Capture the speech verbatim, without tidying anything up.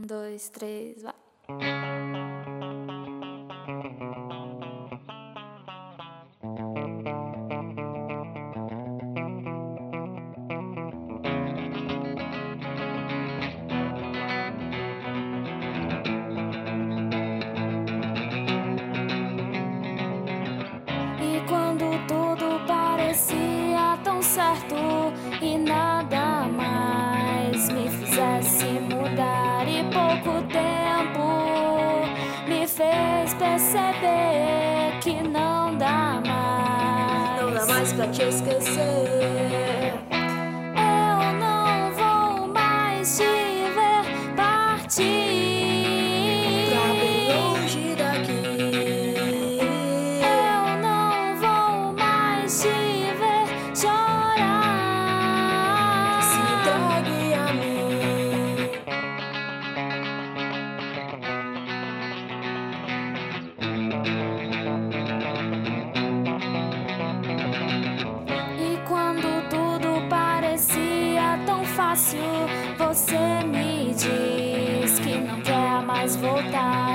dois, três, vai. E quando tudo parecia tão certo e nada mais me fizesse mudar, e pouco tempo me fez perceber que não dá mais, não dá mais pra te esquecer. Eu não vou mais te ver partir pra bem longe daqui. Eu não vou mais te ver chorar. Se entregue a mim. E quando tudo parecia tão fácil, você me diz que não quer mais voltar.